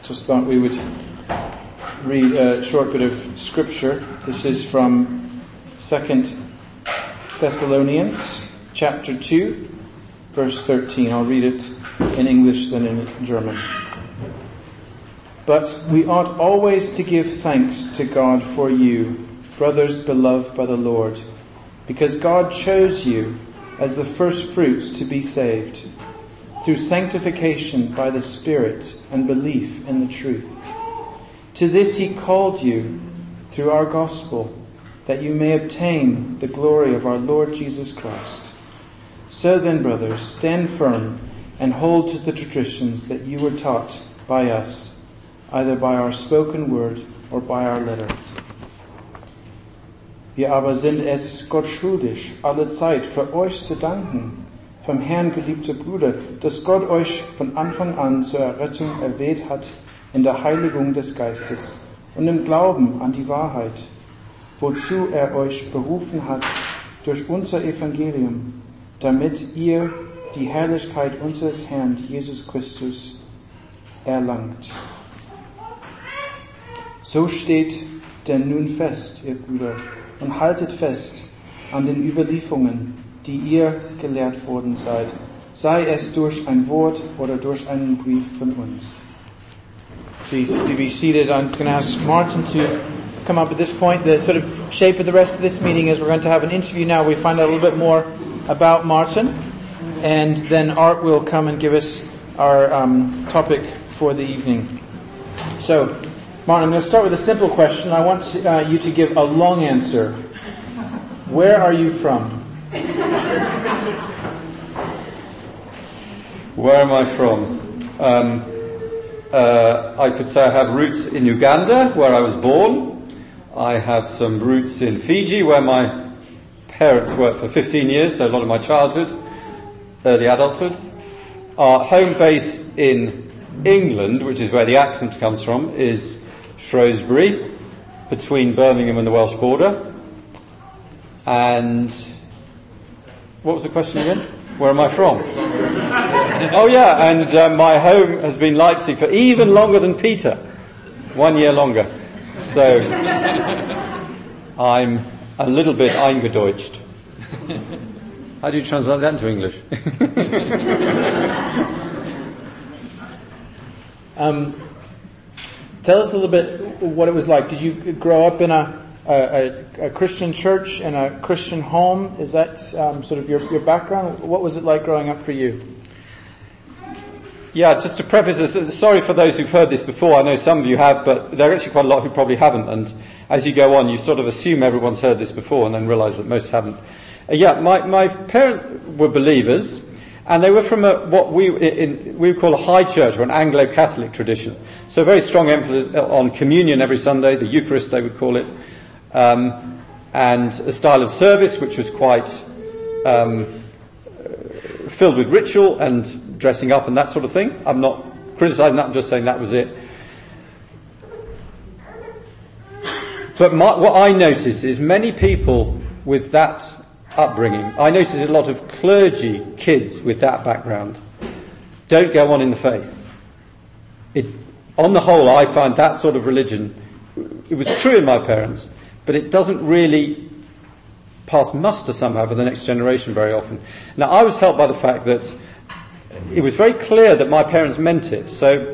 Just thought we would read a short bit of scripture. This is from 2 Thessalonians chapter 2, verse 13. I'll read it in English, then in German. But we ought always to give thanks to God for you, brothers beloved by the Lord, because God chose you as the first fruits to be saved, through sanctification by the Spirit and belief in the truth. To this he called you through our gospel, that you may obtain the glory of our Lord Jesus Christ. So then, brothers, stand firm and hold to the traditions that you were taught by us, either by our spoken word or by our letter. Wir aber sind es Gott schuldig, alle Zeit für euch zu danken, vom Herrn geliebte Brüder, dass Gott euch von Anfang an zur Errettung erwählt hat in der Heiligung des Geistes und im Glauben an die Wahrheit, wozu euch berufen hat durch unser Evangelium, damit ihr die Herrlichkeit unseres Herrn Jesus Christus erlangt. So steht denn nun fest, ihr Brüder, und haltet fest an den Überlieferungen, die ihr gelehrt worden seid, sei es durch ein Wort oder durch einen Brief von uns. Please to be seated. I'm going to ask Martin to come up at this point. The sort of shape of the rest of this meeting is we're going to have an interview now. We find out a little bit more about Martin, and then Art will come and give us our topic for the evening. So, Martin, I'm going to start with a simple question. I want you to give a long answer. Where are you from? Where am I from? I could say I have roots in Uganda, where I was born. I have some roots in Fiji, where my parents worked for 15 years, so a lot of my childhood, early adulthood. Our home base in England, which is where the accent comes from, is Shrewsbury, between Birmingham and the Welsh border. And what was the question again? Where am I from? Oh yeah, and my home has been Leipzig for even longer than Peter. 1 year longer. So I'm a little bit eingedeutscht. How do you translate that into English? Tell us a little bit what it was like. Did you grow up in a Christian church and a Christian home? Is that sort of your background? What was it like growing up for you? Yeah, just to preface this, sorry for those who've heard this before. I know some of you have, but there are actually quite a lot who probably haven't. And as you go on, you sort of assume everyone's heard this before and then realise that most haven't. My parents were believers, and they were from what we would call a high church or an Anglo-Catholic tradition. So very strong emphasis on communion every Sunday, the Eucharist they would call it, and a style of service which was quite filled with ritual and dressing up and that sort of thing. I'm not criticising that, I'm just saying that was it. But what I notice is many people with that upbringing, I notice a lot of clergy kids with that background don't go on in the faith. On the whole, I find that sort of religion, it was true in my parents, but it doesn't really pass muster somehow for the next generation very often. Now, I was helped by the fact that it was very clear that my parents meant it. So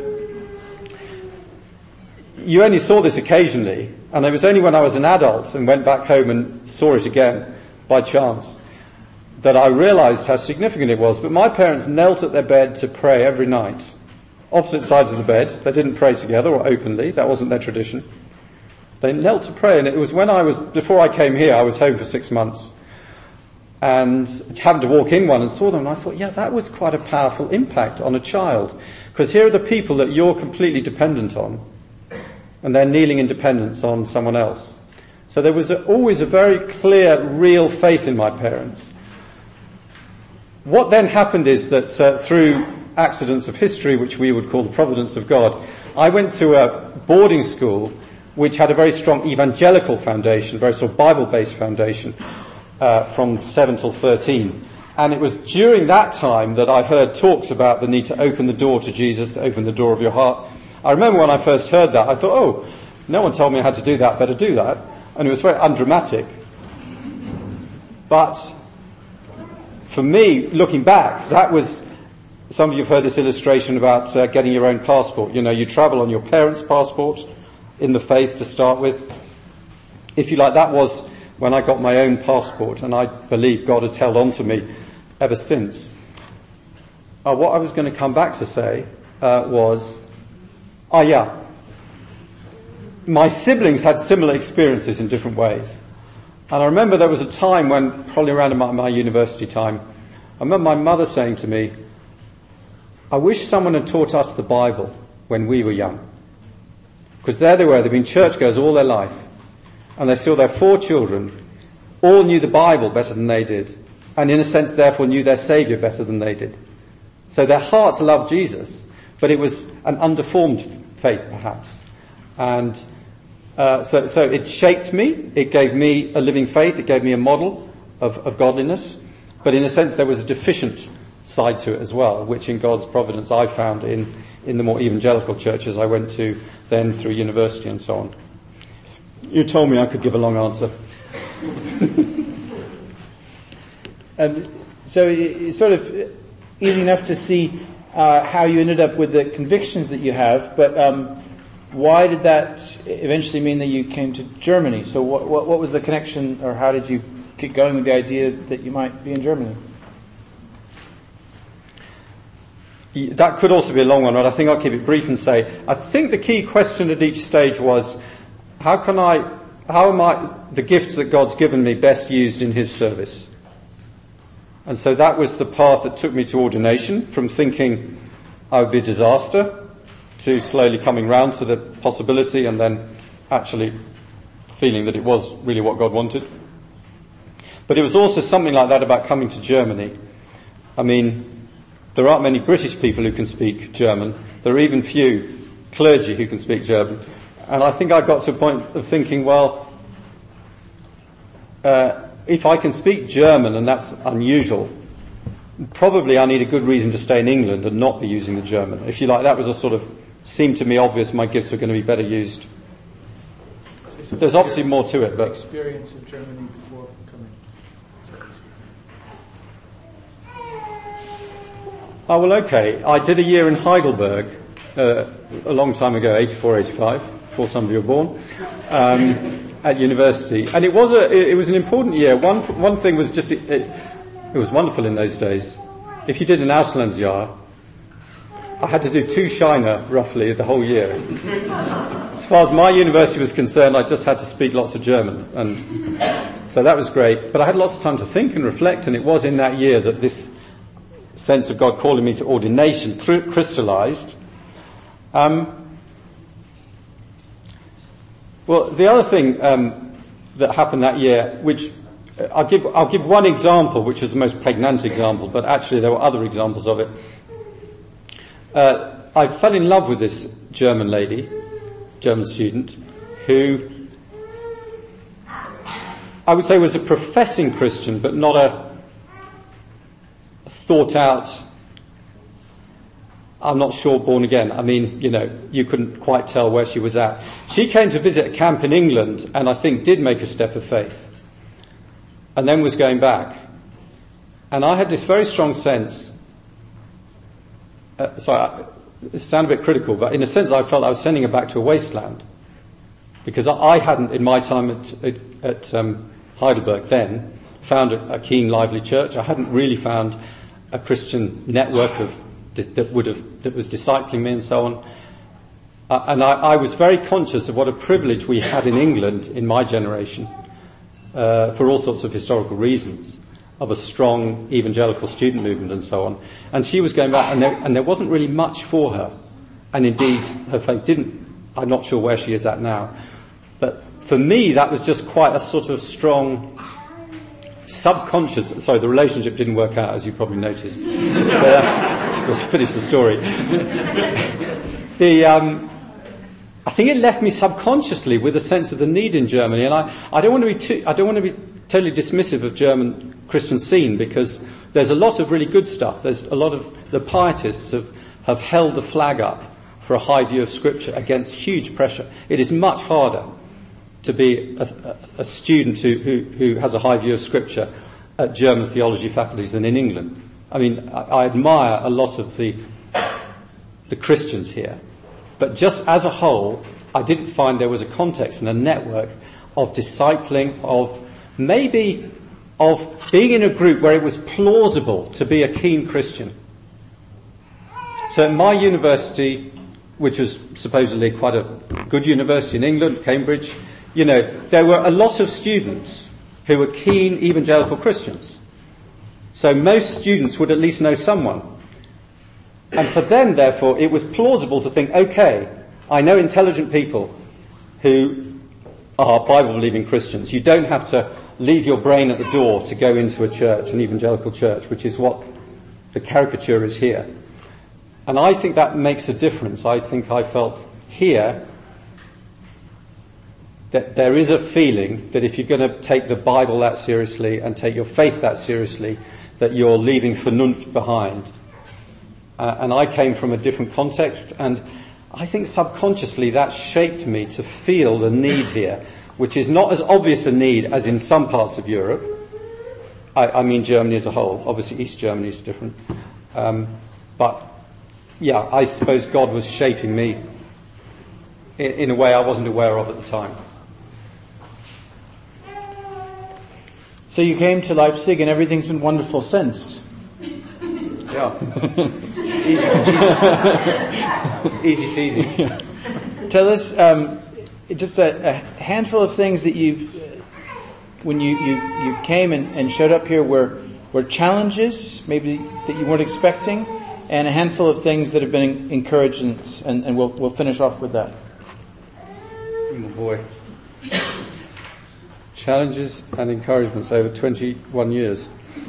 you only saw this occasionally, and it was only when I was an adult and went back home and saw it again by chance that I realised how significant it was. But my parents knelt at their bed to pray every night, opposite sides of the bed. They didn't pray together or openly. That wasn't their tradition. They knelt to pray, and it was before I came here, I was home for 6 months, and happened to walk in one and saw them, and I thought, yeah, that was quite a powerful impact on a child, because here are the people that you're completely dependent on, and they're kneeling in dependence on someone else. So there was always a very clear, real faith in my parents. What then happened is that through accidents of history, which we would call the providence of God, I went to a boarding school which had a very strong evangelical foundation, very sort of Bible-based foundation, from 7 till 13. And it was during that time that I heard talks about the need to open the door to Jesus, to open the door of your heart. I remember when I first heard that, I thought, oh, no one told me how to do that, better do that. And it was very undramatic. But for me, looking back, that was, some of you have heard this illustration about getting your own passport. You know, you travel on your parents' passport in the faith to start with. If you like, that was when I got my own passport, and I believe God has held on to me ever since. What I was going to come back to say was, my siblings had similar experiences in different ways. And I remember there was a time when, probably around my university time, I remember my mother saying to me, I wish someone had taught us the Bible when we were young. Because there they were, they'd been churchgoers all their life. And they saw their 4 children all knew the Bible better than they did. And in a sense, therefore, knew their Saviour better than they did. So their hearts loved Jesus, but it was an undeformed faith, perhaps. And so it shaped me. It gave me a living faith. It gave me a model of godliness. But in a sense, there was a deficient side to it as well, which in God's providence I found in the more evangelical churches I went to then through university and so on. You told me I could give a long answer. So it's sort of easy enough to see how you ended up with the convictions that you have, but why did that eventually mean that you came to Germany? So what was the connection, or how did you get going with the idea that you might be in Germany? That could also be a long one, but I think I'll keep it brief and say, I think the key question at each stage was, how am the gifts that God's given me best used in His service? And so that was the path that took me to ordination, from thinking I would be a disaster to slowly coming round to the possibility and then actually feeling that it was really what God wanted. But it was also something like that about coming to Germany. I mean, there aren't many British people who can speak German. There are even few clergy who can speak German. And I think I got to a point of thinking, well, if I can speak German, and that's unusual, probably I need a good reason to stay in England and not be using the German. If you like, that was a sort of, seemed to me obvious my gifts were going to be better used. There's obviously more to it, but... Experience of Germany before coming. Oh, well, okay. I did a year in Heidelberg a long time ago, 84, 85, before some of you were born, at university. And it was an important year. One thing was just, it was wonderful in those days. If you did an Auslandsjahr, I had to do 2 Scheine, roughly, the whole year. As far as my university was concerned, I just had to speak lots of German. And so that was great. But I had lots of time to think and reflect, and it was in that year that this sense of God calling me to ordination crystallized. Well, the other thing that happened that year, which I'll give one example, which was the most pregnant example, but actually there were other examples of it. I fell in love with this German lady, German student, who I would say was a professing Christian, but not a thought out, I'm not sure, born again. I mean, you couldn't quite tell where she was at. She came to visit a camp in England and I think did make a step of faith. And then was going back. And I had this very strong sense, it sounds a bit critical, but in a sense I felt I was sending her back to a wasteland. Because I hadn't, in my time at Heidelberg then, found a keen, lively church. I hadn't really found a Christian network that was discipling me and so on. And I was very conscious of what a privilege we had in England in my generation, for all sorts of historical reasons, of a strong evangelical student movement and so on. And she was going back, and there wasn't really much for her. And indeed, her faith I'm not sure where she is at now. But for me, that was just quite a sort of strong subconscious... Sorry, the relationship didn't work out, as you probably noticed. Let's finish the story. I think it left me subconsciously with a sense of the need in Germany, and I don't want to be totally dismissive of German Christian scene, because there's a lot of really good stuff. There's a lot of the pietists have held the flag up for a high view of Scripture against huge pressure. It is much harder to be a student who has a high view of Scripture at German theology faculties than in England. I mean, I admire a lot of the Christians here, but just as a whole, I didn't find there was a context and a network of discipling, of maybe of being in a group where it was plausible to be a keen Christian. So at my university, which was supposedly quite a good university in England, Cambridge, there were a lot of students who were keen evangelical Christians. So most students would at least know someone. And for them, therefore, it was plausible to think, okay, I know intelligent people who are Bible-believing Christians. You don't have to leave your brain at the door to go into a church, an evangelical church, which is what the caricature is here. And I think that makes a difference. I think I felt here that there is a feeling that if you're going to take the Bible that seriously and take your faith that seriously, that you're leaving Vernunft behind. And I came from a different context, and I think subconsciously that shaped me to feel the need here, which is not as obvious a need as in some parts of Europe. I mean Germany as a whole. Obviously East Germany is different. But yeah, I suppose God was shaping me in a way I wasn't aware of at the time. So you came to Leipzig and everything's been wonderful since. Yeah. Easy peasy. Yeah. Tell us just a handful of things that when you came and showed up here were challenges, maybe that you weren't expecting, and a handful of things that have been encouragements, and we'll finish off with that. Oh boy. Challenges and encouragements over 21 years.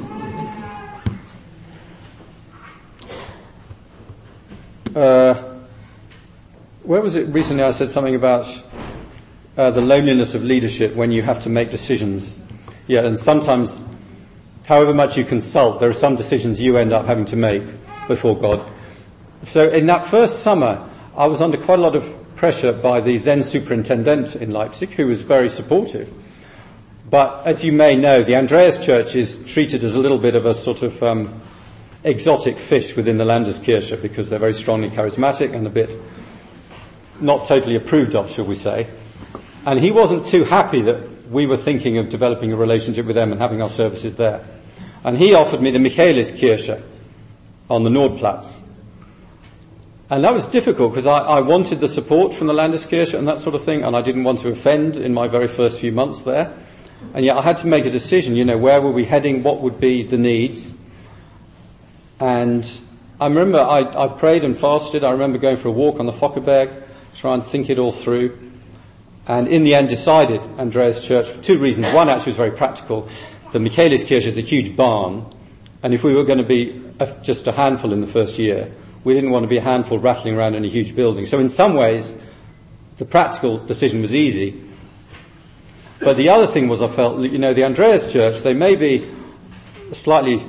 Where was it recently I said something about the loneliness of leadership when you have to make decisions? Yeah, and sometimes, however much you consult, there are some decisions you end up having to make before God. So in that first summer, I was under quite a lot of pressure by the then superintendent in Leipzig, who was very supportive. But as you may know, the Andreas Church is treated as a little bit of a sort of exotic fish within the Landeskirche, because they're very strongly charismatic and a bit not totally approved of, shall we say. And he wasn't too happy that we were thinking of developing a relationship with them and having our services there. And he offered me the Michaeliskirche on the Nordplatz. And that was difficult because I wanted the support from the Landeskirche and that sort of thing, and I didn't want to offend in my very first few months there. And yet I had to make a decision, where were we heading, what would be the needs. And I remember I prayed and fasted. I remember going for a walk on the Fockerberg, try and think it all through. And in the end decided Andreas Church for two reasons. One actually was very practical. The Michaeliskirche is a huge barn, and if we were going to be just a handful in the first year, we didn't want to be a handful rattling around in a huge building. So in some ways, the practical decision was easy. But the other thing was I felt, the Andreas Church, they may be slightly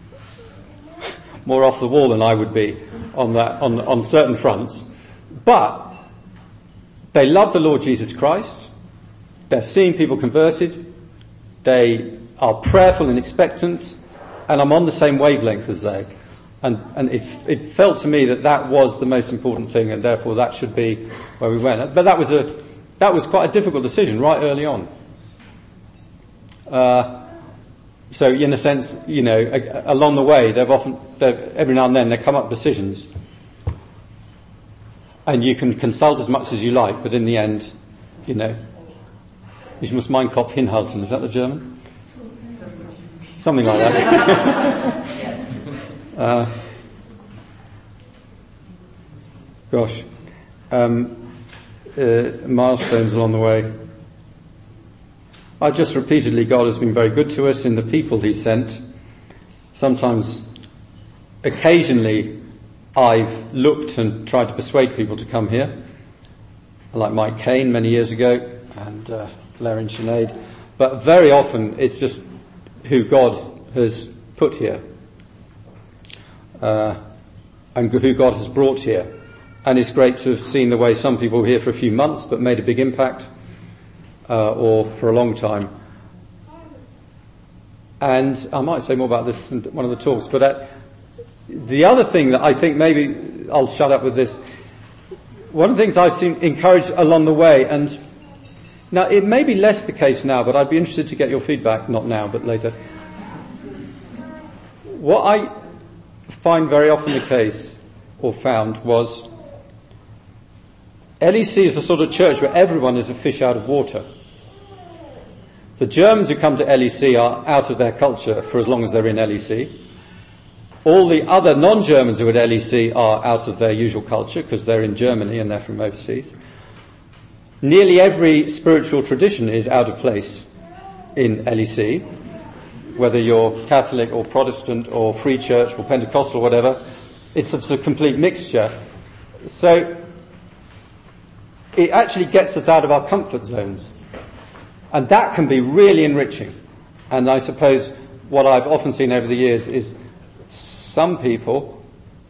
more off the wall than I would be on certain fronts. But they love the Lord Jesus Christ. They're seeing people converted. They are prayerful and expectant. And I'm on the same wavelength as they. And it felt to me that was the most important thing, and therefore that should be where we went. But that was quite a difficult decision right early on. So in a sense, along the way, every now and then there come up decisions, and you can consult as much as you like, but in the end, ich muss meinen Kopf hinhalten. Is that the German? Something like that. Milestones along the way. Just repeatedly, God has been very good to us in the people He sent. Sometimes, occasionally, I've looked and tried to persuade people to come here, like Mike Kane many years ago, and Larry and Sinead. But very often, it's just who God has put here, and who God has brought here. And it's great to have seen the way some people were here for a few months but made a big impact, or for a long time. And I might say more about this in one of the talks, but the other thing that I think, maybe I'll shut up with this, one of the things I've seen encouraged along the way, and now it may be less the case now, but I'd be interested to get your feedback, not now, but later. What I find very often the case, or found, was LEC is a sort of church where everyone is a fish out of water. The Germans who come to LEC are out of their culture for as long as they're in LEC. All the other non-Germans who are at LEC are out of their usual culture because they're in Germany and they're from overseas. Nearly every spiritual tradition is out of place in LEC, whether you're Catholic or Protestant or Free Church or Pentecostal or whatever. It's a complete mixture. So it actually gets us out of our comfort zones. And that can be really enriching. And I suppose what I've often seen over the years is some people,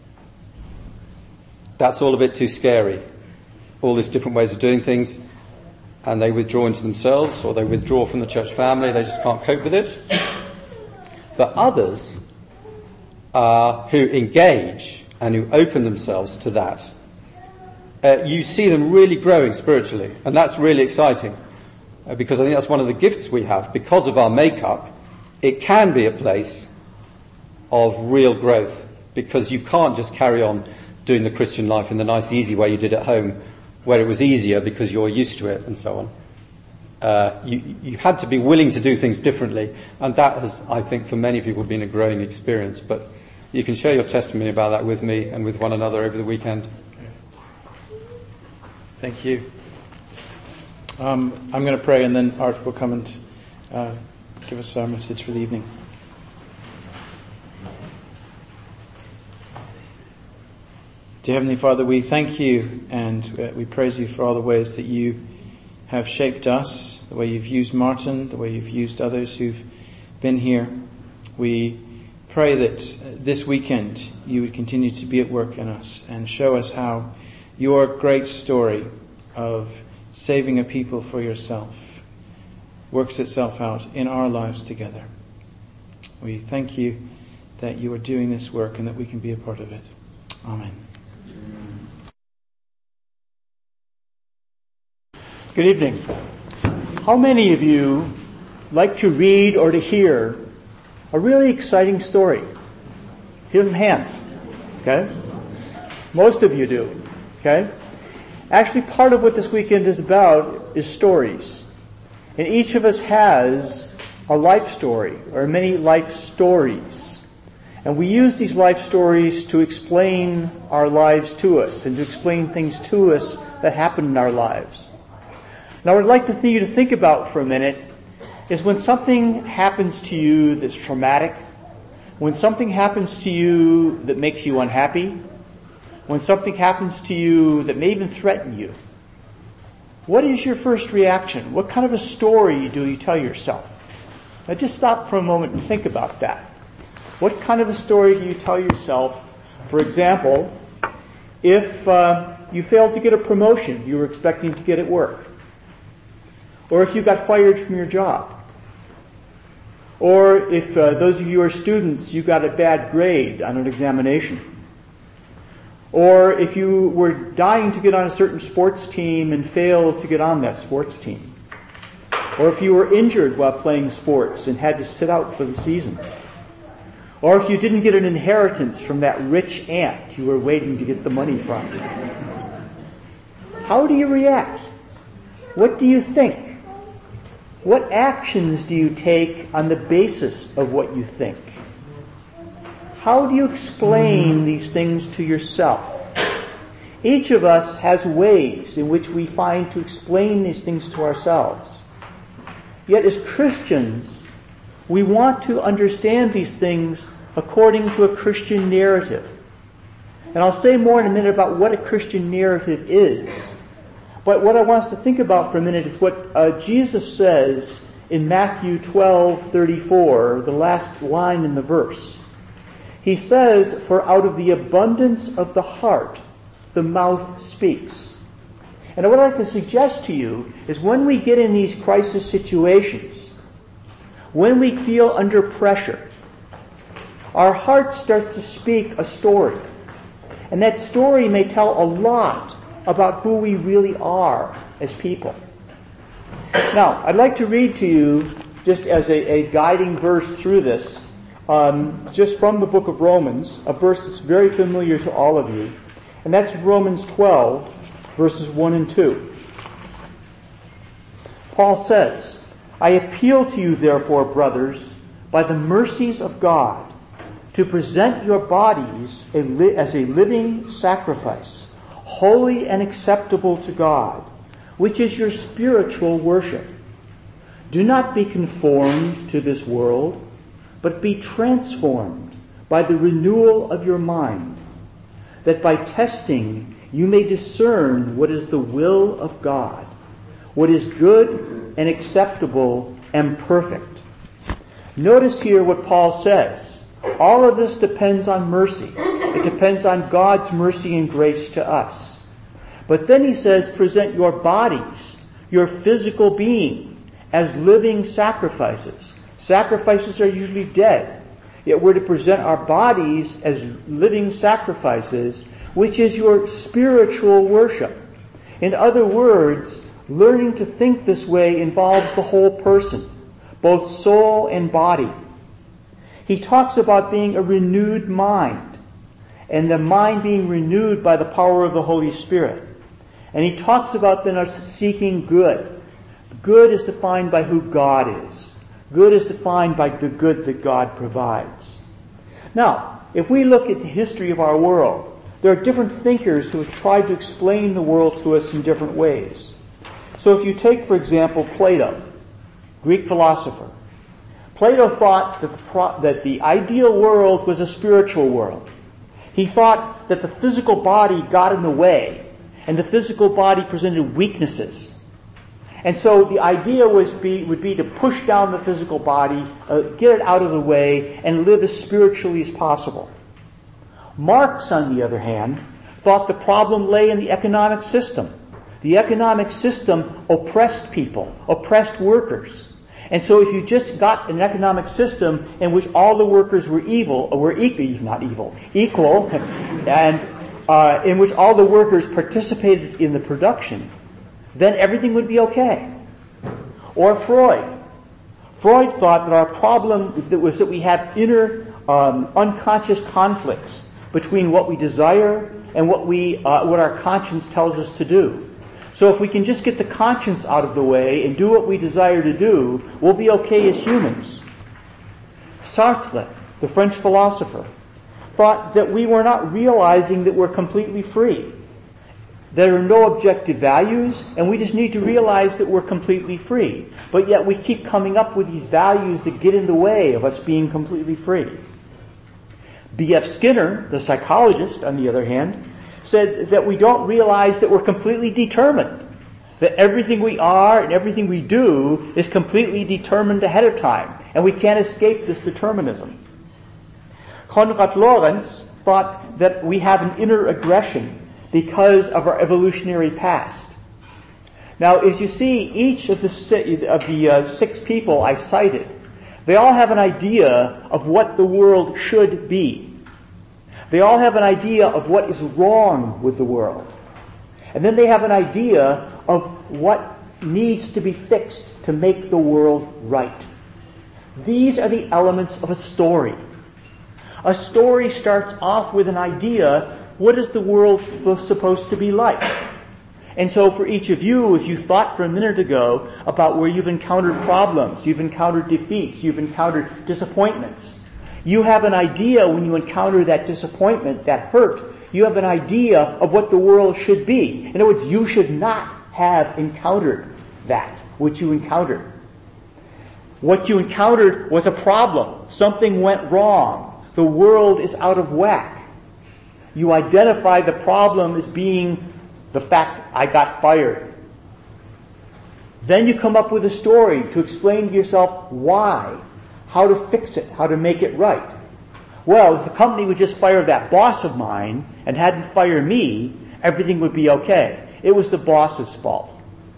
that's all a bit too scary. All these different ways of doing things, and they withdraw into themselves, or they withdraw from the church family, they just can't cope with it. But others who engage and who open themselves to that, you see them really growing spiritually, and that's really exciting. Because I think that's one of the gifts we have. Because of our makeup, it can be a place of real growth, because you can't just carry on doing the Christian life in the nice easy way you did at home, where it was easier because you're used to it and so on. You had to be willing to do things differently, and that has, I think, for many people been a growing experience. But you can share your testimony about that with me and with one another over the weekend. Thank you. I'm going to pray, and then Art will come and give us our message for the evening. Dear Heavenly Father, we thank you and we praise you for all the ways that you have shaped us, the way you've used Martin, the way you've used others who've been here. We pray that this weekend you would continue to be at work in us and show us how your great story of saving a people for yourself works itself out in our lives together. We thank you that you are doing this work and that we can be a part of it. Amen. Good evening. How many of you like to read or to hear a really exciting story? Here's some hands. Okay? Most of you do. Okay? Actually, part of what this weekend is about is stories. And each of us has a life story, or many life stories. And we use these life stories to explain our lives to us and to explain things to us that happen in our lives. Now, what I'd like you to think about for a minute is when something happens to you that's traumatic, when something happens to you that makes you unhappy, when something happens to you that may even threaten you, what is your first reaction? What kind of a story do you tell yourself? Now just stop for a moment and think about that. What kind of a story do you tell yourself? For example, if you failed to get a promotion you were expecting to get at work, or if you got fired from your job, or if those of you who are students, you got a bad grade on an examination, or if you were dying to get on a certain sports team and failed to get on that sports team, or if you were injured while playing sports and had to sit out for the season, or if you didn't get an inheritance from that rich aunt you were waiting to get the money from. How do you react? What do you think? What actions do you take on the basis of what you think? How do you explain these things to yourself? Each of us has ways in which we find to explain these things to ourselves. Yet as Christians, we want to understand these things according to a Christian narrative. And I'll say more in a minute about what a Christian narrative is. But what I want us to think about for a minute is what Jesus says in Matthew 12:34, the last line in the verse. He says, "For out of the abundance of the heart, the mouth speaks. And what I'd like to suggest to you is when we get in these crisis situations, when we feel under pressure, our heart starts to speak a story. And that story may tell a lot about who we really are as people. Now, I'd like to read to you, just as a guiding verse through this, just from the book of Romans, a verse that's very familiar to all of you. And that's Romans 12, verses 1 and 2. Paul says, I appeal to you, therefore, brothers, by the mercies of God, to present your bodies as a living sacrifice, holy and acceptable to God, which is your spiritual worship. Do not be conformed to this world, but be transformed by the renewal of your mind, that by testing you may discern what is the will of God, what is good and acceptable and perfect. Notice here what Paul says. All of this depends on mercy. It depends on God's mercy and grace to us. But then he says, present your bodies, your physical being, as living sacrifices. Sacrifices are usually dead. Yet we're to present our bodies as living sacrifices, which is your spiritual worship. In other words, learning to think this way involves the whole person, both soul and body. He talks about being a renewed mind, and the mind being renewed by the power of the Holy Spirit. And he talks about then us seeking good. Good is defined by who God is. Good is defined by the good that God provides. Now, if we look at the history of our world, there are different thinkers who have tried to explain the world to us in different ways. So if you take, for example, Plato, Greek philosopher. Plato thought that the ideal world was a spiritual world. He thought that the physical body got in the way, and the physical body presented weaknesses. And so the idea would be to push down the physical body, get it out of the way, and live as spiritually as possible. Marx, on the other hand, thought the problem lay in the economic system. The economic system oppressed people, oppressed workers. And so if you just got an economic system in which all the workers were equal, and in which all the workers participated in the production, then everything would be okay. Or Freud. Freud thought that our problem was that we have inner unconscious conflicts between what we desire and what our conscience tells us to do. So if we can just get the conscience out of the way and do what we desire to do, we'll be okay as humans. Sartre, the French philosopher, thought that we were not realizing that we're completely free. There are no objective values, and we just need to realize that we're completely free. But yet we keep coming up with these values that get in the way of us being completely free. B.F. Skinner, the psychologist, on the other hand, said that we don't realize that we're completely determined. That everything we are and everything we do is completely determined ahead of time, and we can't escape this determinism. Konrad Lorenz thought that we have an inner aggression because of our evolutionary past. Now, as you see, each of the six people I cited, they all have an idea of what the world should be. They all have an idea of what is wrong with the world. And then they have an idea of what needs to be fixed to make the world right. These are the elements of a story. A story starts off with an idea. What is the world supposed to be like? And so for each of you, if you thought for a minute ago about where you've encountered problems, you've encountered defeats, you've encountered disappointments, you have an idea when you encounter that disappointment, that hurt, you have an idea of what the world should be. In other words, you should not have encountered that, which you encountered. What you encountered was a problem. Something went wrong. The world is out of whack. You identify the problem as being the fact I got fired. Then you come up with a story to explain to yourself why, how to fix it, how to make it right. Well, if the company would just fire that boss of mine and hadn't fired me, everything would be okay. It was the boss's fault.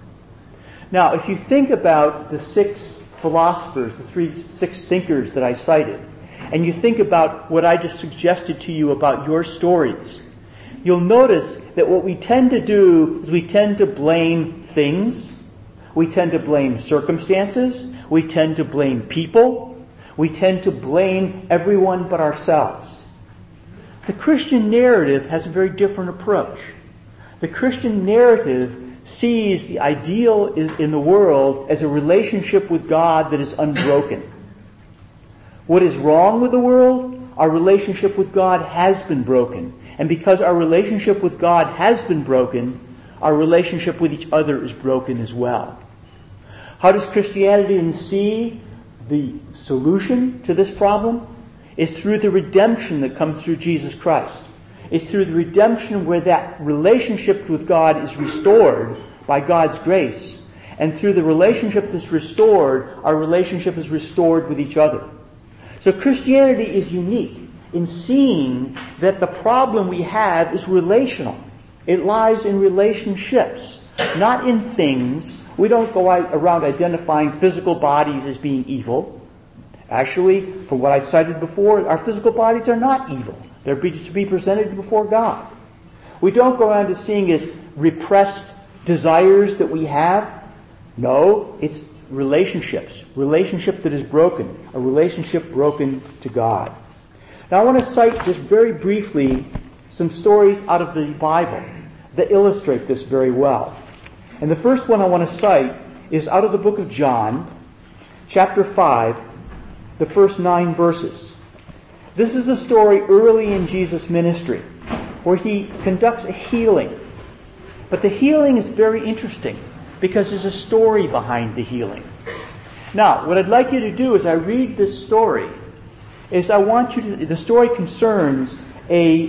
Now, if you think about the 6 philosophers, the 6 thinkers that I cited, and you think about what I just suggested to you about your stories, you'll notice that what we tend to do is we tend to blame things, we tend to blame circumstances, we tend to blame people, we tend to blame everyone but ourselves. The Christian narrative has a very different approach. The Christian narrative sees the ideal in the world as a relationship with God that is unbroken. What is wrong with the world? Our relationship with God has been broken. And because our relationship with God has been broken, our relationship with each other is broken as well. How does Christianity then see the solution to this problem? It's through the redemption that comes through Jesus Christ. It's through the redemption where that relationship with God is restored by God's grace. And through the relationship that's restored, our relationship is restored with each other. So Christianity is unique in seeing that the problem we have is relational. It lies in relationships, not in things. We don't go around identifying physical bodies as being evil. Actually, from what I cited before, our physical bodies are not evil. They're to be presented before God. We don't go around to seeing as repressed desires that we have. No, it's relationships. Relationship that is broken. A relationship broken to God. Now I want to cite just very briefly some stories out of the Bible that illustrate this very well. And the first one I want to cite is out of the book of John, chapter 5, the first 9 verses. This is a story early in Jesus' ministry where he conducts a healing. But the healing is very interesting because there's a story behind the healing. Now, what I'd like you to do as I read this story is I want you to... The story concerns a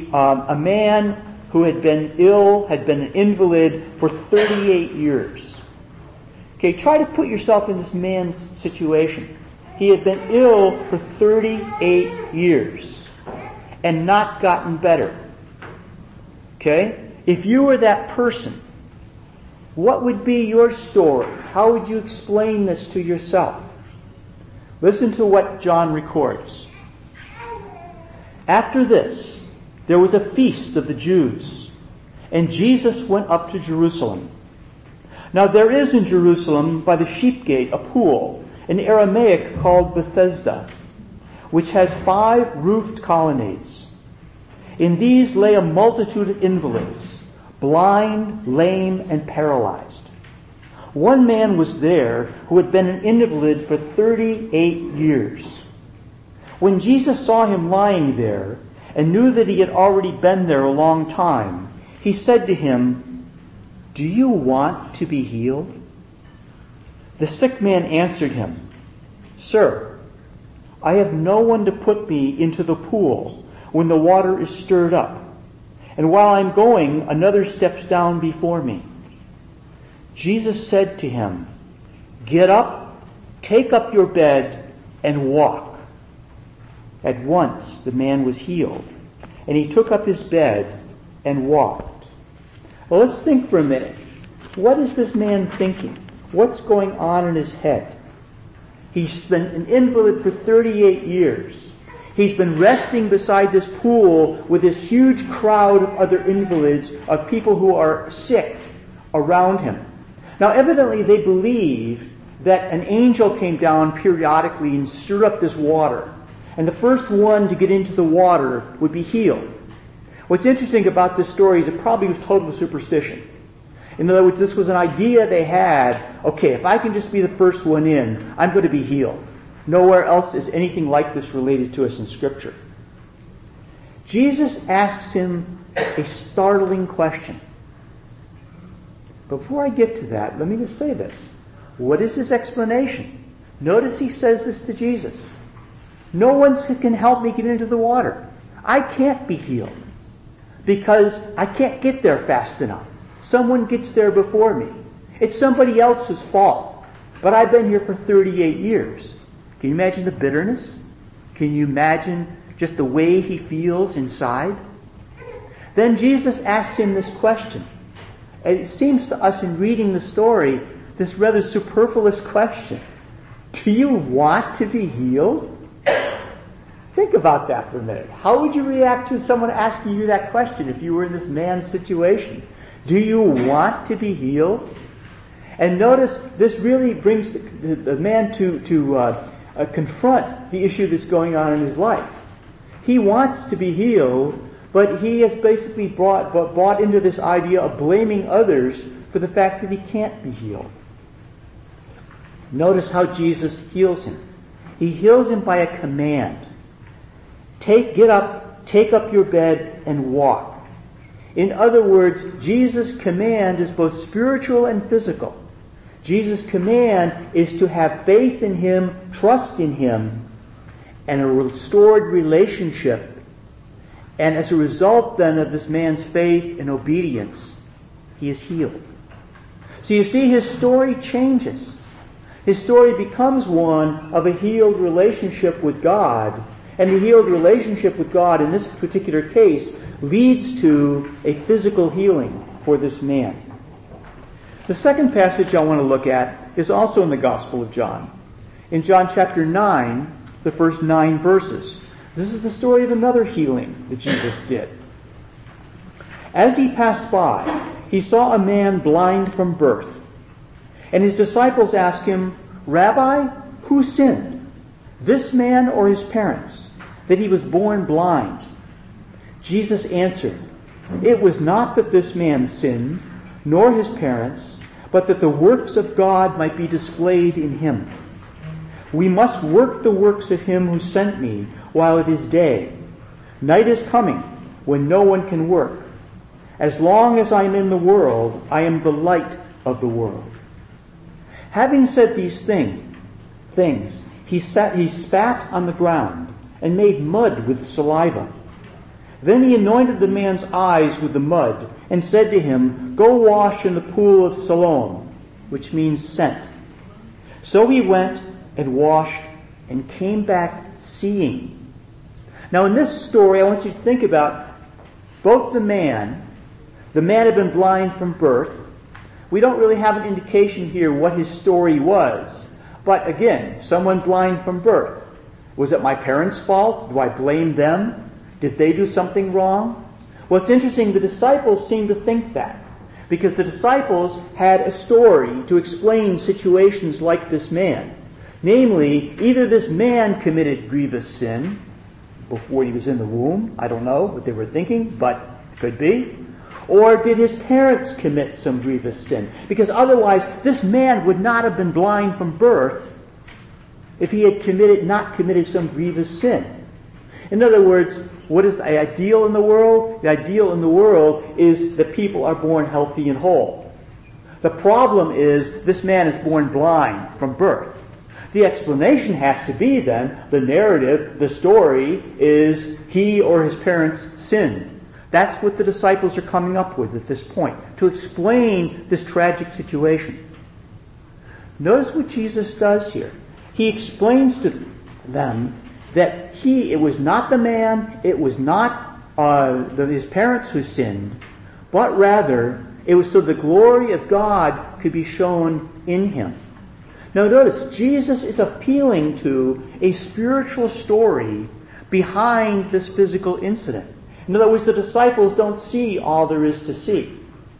man who had been ill, had been an invalid for 38 years. Okay, try to put yourself in this man's situation. He had been ill for 38 years and not gotten better. Okay? If you were that person, what would be your story? How would you explain this to yourself? Listen to what John records. After this, there was a feast of the Jews, and Jesus went up to Jerusalem. Now there is in Jerusalem by the sheep gate a pool, in Aramaic called Bethesda, which has 5 roofed colonnades. In these lay a multitude of invalids, blind, lame, and paralyzed. One man was there who had been an invalid for 38 years. When Jesus saw him lying there, and knew that he had already been there a long time, he said to him, "Do you want to be healed?" The sick man answered him, "Sir, I have no one to put me into the pool when the water is stirred up, and while I'm going, another steps down before me." Jesus said to him, "Get up, take up your bed, and walk." At once the man was healed, and he took up his bed and walked. Well, let's think for a minute. What is this man thinking? What's going on in his head? He's been an invalid for 38 years. He's been resting beside this pool with this huge crowd of other invalids, of people who are sick around him. Now, evidently they believe that an angel came down periodically and stirred up this water. And the first one to get into the water would be healed. What's interesting about this story is it probably was total superstition. In other words, this was an idea they had, okay, if I can just be the first one in, I'm going to be healed. Nowhere else is anything like this related to us in Scripture. Jesus asks him a startling question. Before I get to that, let me just say this. What is his explanation? Notice he says this to Jesus. No one can help me get into the water. I can't be healed because I can't get there fast enough. Someone gets there before me. It's somebody else's fault. But I've been here for 38 years. Can you imagine the bitterness? Can you imagine just the way he feels inside? Then Jesus asks him this question. And it seems to us in reading the story, this rather superfluous question. Do you want to be healed? Think about that for a minute. How would you react to someone asking you that question if you were in this man's situation? Do you want to be healed? And notice this really brings the man to confront the issue that's going on in his life. He wants to be healed, but he has basically bought into this idea of blaming others for the fact that he can't be healed. Notice how Jesus heals him. He heals him by a command. Get up, take up your bed, and walk. In other words, Jesus' command is both spiritual and physical. Jesus' command is to have faith in him, trust in him, and a restored relationship. And as a result then of this man's faith and obedience, he is healed. So you see, his story changes. His story becomes one of a healed relationship with God. And the healed relationship with God in this particular case leads to a physical healing for this man. The second passage I want to look at is also in the Gospel of John. In John chapter 9, the first 9 verses. This is the story of another healing that Jesus did. As he passed by, he saw a man blind from birth. And his disciples asked him, Rabbi, who sinned, this man or his parents, that he was born blind? Jesus answered, It was not that this man sinned, nor his parents, but that the works of God might be displayed in him. We must work the works of him who sent me while it is day. Night is coming when no one can work. As long as I am in the world, I am the light of the world. Having said these things, he spat on the ground and made mud with saliva. Then he anointed the man's eyes with the mud and said to him, Go wash in the pool of Siloam, which means sent. So he went and washed and came back seeing. Now in this story, I want you to think about both the man had been blind from birth. We don't really have an indication here what his story was. But again, someone blind from birth. Was it my parents' fault? Do I blame them? Did they do something wrong? Well, it's interesting, the disciples seem to think that. Because the disciples had a story to explain situations like this man. Namely, either this man committed grievous sin before he was in the womb. I don't know what they were thinking, but it could be. Or did his parents commit some grievous sin? Because otherwise, this man would not have been blind from birth if he had not committed some grievous sin. In other words, what is the ideal in the world? The ideal in the world is that people are born healthy and whole. The problem is this man is born blind from birth. The explanation has to be then, the narrative, the story, is he or his parents sinned. That's what the disciples are coming up with at this point, to explain this tragic situation. Notice what Jesus does here. He explains to them that it was not the man, it was not his parents who sinned, but rather it was so the glory of God could be shown in him. Now notice, Jesus is appealing to a spiritual story behind this physical incident. In other words, the disciples don't see all there is to see.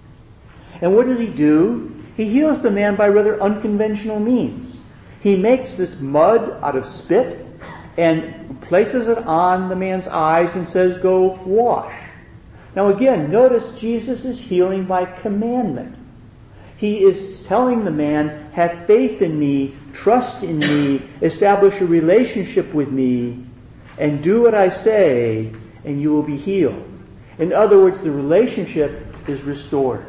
And what does he do? He heals the man by rather unconventional means. He makes this mud out of spit and places it on the man's eyes and says, Go wash. Now again, notice Jesus is healing by commandment. He is telling the man, have faith in me, trust in me, establish a relationship with me, and do what I say, and you will be healed. In other words, the relationship is restored.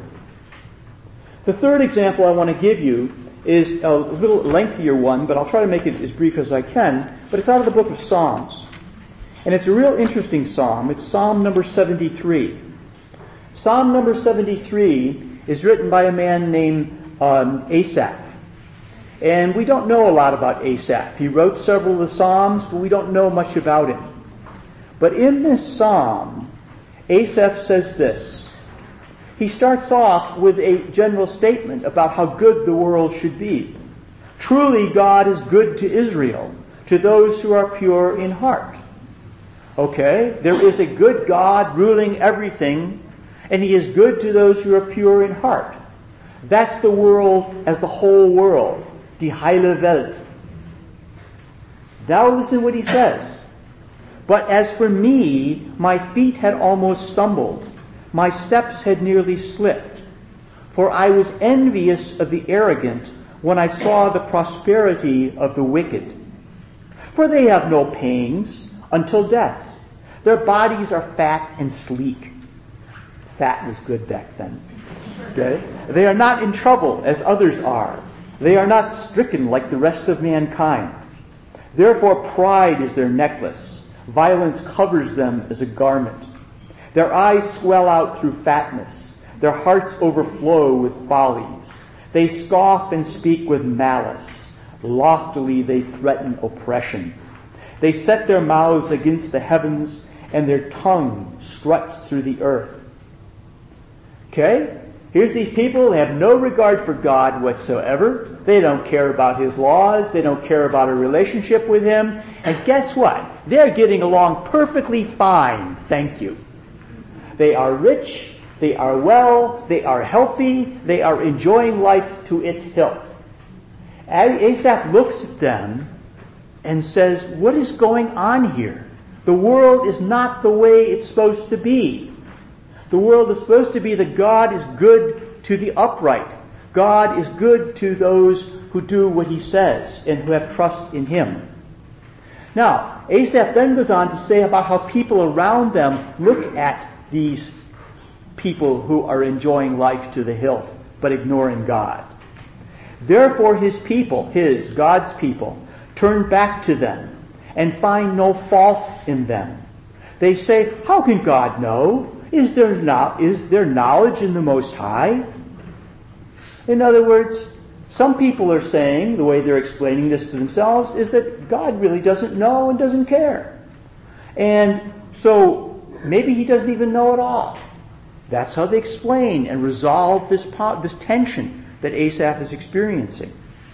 The third example I want to give you is a little lengthier one, but I'll try to make it as brief as I can, but it's out of the book of Psalms. And it's a real interesting psalm. It's Psalm number 73. Psalm number 73 is written by a man named Asaph. And we don't know a lot about Asaph. He wrote several of the Psalms, but we don't know much about him. But in this psalm, Asaph says this. He starts off with a general statement about how good the world should be. Truly, God is good to Israel, to those who are pure in heart. Okay, there is a good God ruling everything, and He is good to those who are pure in heart. That's the world as the whole world, die heile Welt. Now listen what he says. But as for me, my feet had almost stumbled. My steps had nearly slipped. For I was envious of the arrogant when I saw the prosperity of the wicked. For they have no pangs until death. Their bodies are fat and sleek. Fat was good back then. Okay? They are not in trouble as others are. They are not stricken like the rest of mankind. Therefore pride is their necklace. Violence covers them as a garment. Their eyes swell out through fatness. Their hearts overflow with follies. They scoff and speak with malice. Loftily they threaten oppression. They set their mouths against the heavens, and their tongue struts through the earth. Okay? Here's these people who have no regard for God whatsoever. They don't care about His laws. They don't care about a relationship with Him. And guess what? They're getting along perfectly fine, thank you. They are rich, they are well, they are healthy, they are enjoying life to its hilt. Asaph looks at them and says, what is going on here? The world is not the way it's supposed to be. The world is supposed to be that God is good to the upright. God is good to those who do what He says and who have trust in Him. Now, Asaph then goes on to say about how people around them look at these people who are enjoying life to the hilt, but ignoring God. Therefore his people, God's people, turn back to them and find no fault in them. They say, how can God know? Is there knowledge in the Most High? In other words, some people are saying, the way they're explaining this to themselves, is that God really doesn't know and doesn't care. And so maybe He doesn't even know at all. That's how they explain and resolve this tension that Asaph is experiencing.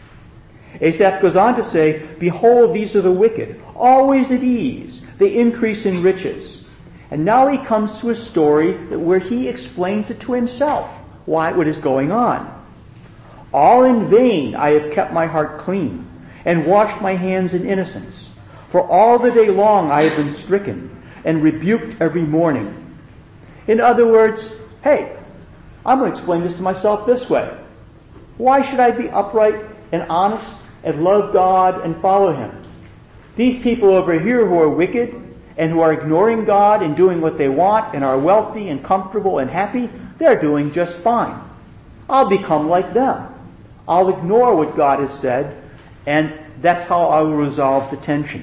Asaph goes on to say, behold, these are the wicked, always at ease. They increase in riches. And now he comes to a story where he explains it to himself, what is going on. All in vain I have kept my heart clean and washed my hands in innocence. For all the day long I have been stricken and rebuked every morning. In other words, hey, I'm going to explain this to myself this way. Why should I be upright and honest and love God and follow Him? These people over here who are wicked and who are ignoring God and doing what they want and are wealthy and comfortable and happy, they're doing just fine. I'll become like them. I'll ignore what God has said, and that's how I will resolve the tension.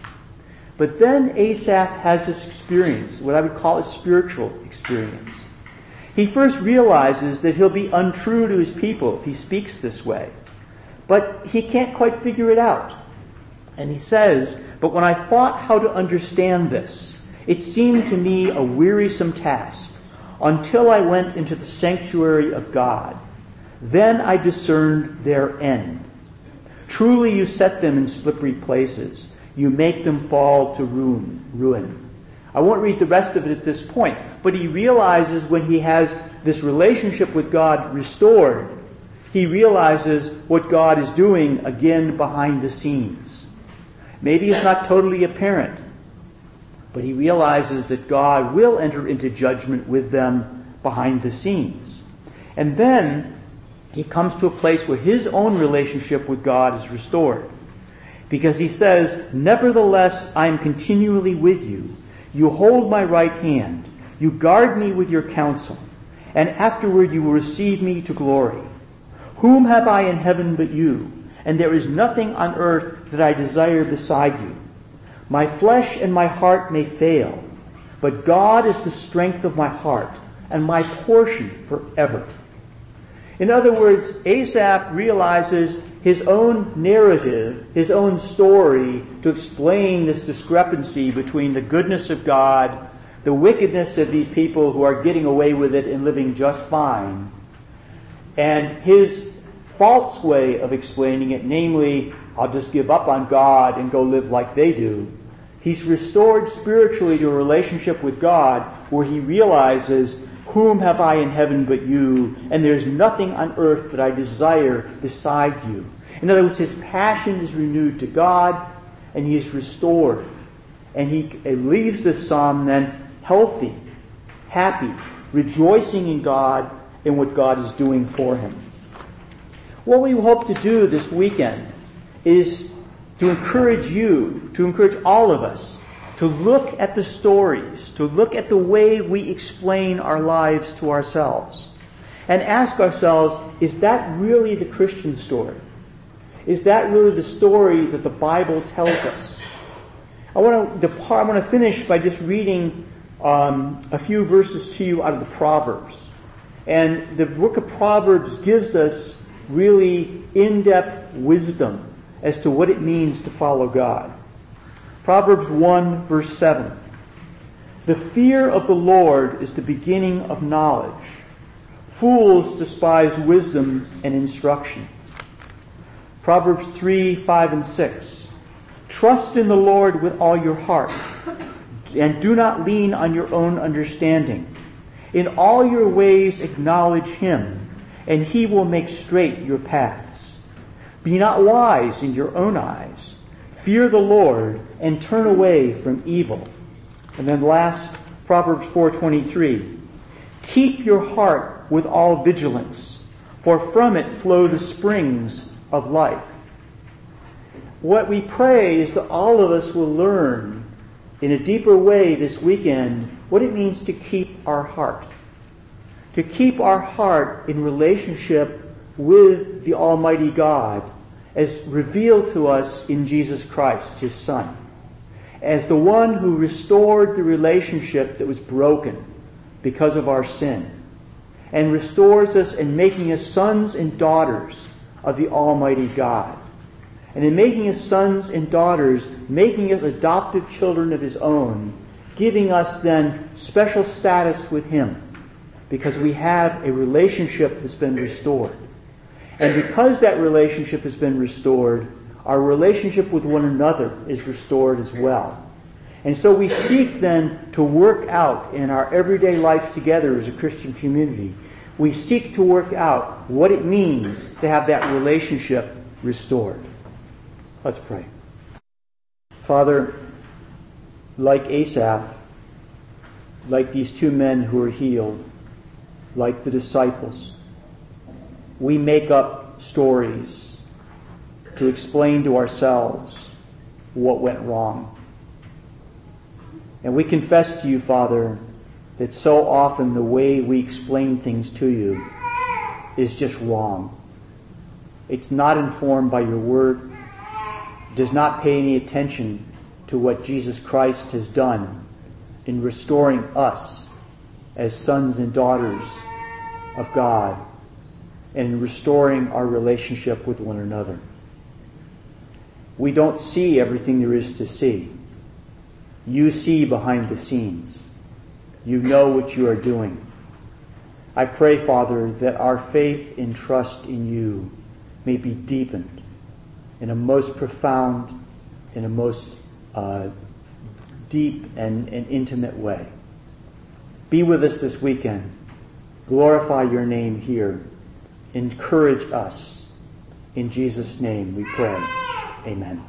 But then Asaph has this experience, what I would call a spiritual experience. He first realizes that he'll be untrue to his people if he speaks this way. But he can't quite figure it out. And he says, but when I thought how to understand this, it seemed to me a wearisome task until I went into the sanctuary of God. Then I discerned their end. Truly you set them in slippery places. You make them fall to ruin. I won't read the rest of it at this point, but he realizes when he has this relationship with God restored, he realizes what God is doing again behind the scenes. Maybe it's not totally apparent, but he realizes that God will enter into judgment with them behind the scenes. And then he comes to a place where his own relationship with God is restored. Because he says, nevertheless, I am continually with you. You hold my right hand. You guard me with your counsel. And afterward you will receive me to glory. Whom have I in heaven but you? And there is nothing on earth that I desire beside you. My flesh and my heart may fail, but God is the strength of my heart and my portion forever. In other words, Asaph realizes his own narrative, his own story to explain this discrepancy between the goodness of God, the wickedness of these people who are getting away with it and living just fine, and his false way of explaining it, namely, I'll just give up on God and go live like they do. He's restored spiritually to a relationship with God where he realizes, whom have I in heaven but you? And there's nothing on earth that I desire beside you. In other words, his passion is renewed to God, and he is restored. And he leaves this psalm then healthy, happy, rejoicing in God and what God is doing for him. What we hope to do this weekend is to encourage you, to encourage all of us, to look at the stories, to look at the way we explain our lives to ourselves, and ask ourselves, is that really the Christian story? Is that really the story that the Bible tells us? I want to finish by just reading a few verses to you out of the Proverbs. And the book of Proverbs gives us really in-depth wisdom as to what it means to follow God. Proverbs 1, verse 7. The fear of the Lord is the beginning of knowledge. Fools despise wisdom and instruction. Proverbs 3, 5, and 6. Trust in the Lord with all your heart, and do not lean on your own understanding. In all your ways acknowledge him, and he will make straight your paths. Be not wise in your own eyes. Fear the Lord, and turn away from evil. And then last, Proverbs 4:23. Keep your heart with all vigilance, for from it flow the springs of life. What we pray is that all of us will learn in a deeper way this weekend what it means to keep our heart. To keep our heart in relationship with the Almighty God as revealed to us in Jesus Christ, his Son, as the one who restored the relationship that was broken because of our sin, and restores us in making us sons and daughters of the Almighty God. And in making us sons and daughters, making us adopted children of his own, giving us then special status with him, because we have a relationship that's been restored. And because that relationship has been restored, our relationship with one another is restored as well. And so we seek then to work out in our everyday life together as a Christian community, we seek to work out what it means to have that relationship restored. Let's pray. Father, like Asaph, like these two men who were healed, like the disciples, we make up stories to explain to ourselves what went wrong. And we confess to you, Father, that so often the way we explain things to you is just wrong. It's not informed by your word. It does not pay any attention to what Jesus Christ has done in restoring us as sons and daughters of God and in restoring our relationship with one another. We don't see everything there is to see. You see behind the scenes. You know what you are doing. I pray, Father, that our faith and trust in you may be deepened in a most profound, in a most deep and intimate way. Be with us this weekend. Glorify your name here. Encourage us. In Jesus' name we pray. Amen.